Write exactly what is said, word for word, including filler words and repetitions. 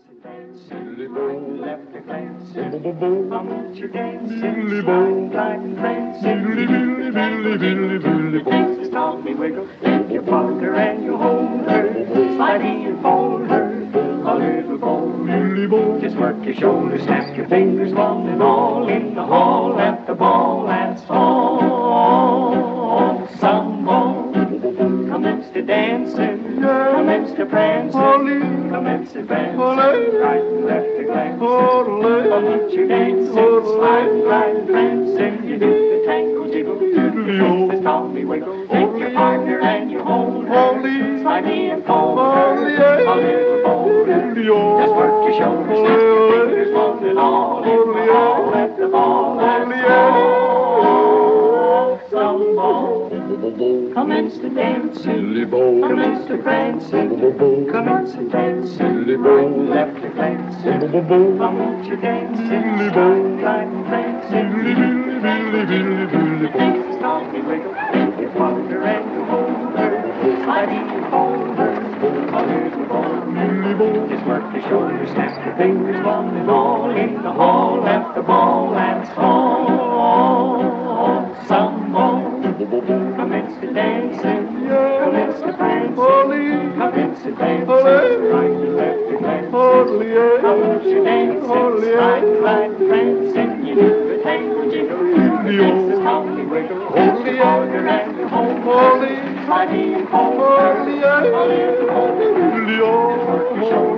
to dance, silly right and left a glance, come to dance, silly slide, glide and prance, silly billy, billy, billy, billy, takes the Tommy wiggle, take your partner and you hold her, slidey and fold her, a little bow, lily bow, just work your shoulders, snap your fingers, one and all, in the hall, at the ball, that's all, some more. Commence to dancing, commence to prancing, commence to prancing, right and left to glancing. Commence your dancing, slide and glide and prancing, you do the tango jiggle, you the Tommy wiggle, take your partner and you hold her, slide and fold her, a little bolder, just work your shoulders, snap your fingers, one and all, in the hall, at the ball, that's all, some ball. Commence to dancing, commence to prancing, commence to dancing, right and left to glancing, commence to dancing, slide, glide and prancing, billy, billy, billy, billy, takes the Tommy wiggle, take your partner and you hold her, slidey and fold her, a little bow, just work your shoulders, snap your fingers, one and all, in the hall, at the ball, that's all, some more. Commence to dancing, commence to prancing, commence to dancing, right and left to glancing, commence to dancing, slide, glide, prancing, you do the tango jiggle, the dances Tommy wiggle, hold your partner and you hold her, slidey and fold her, a little hold her, just work your shoulders.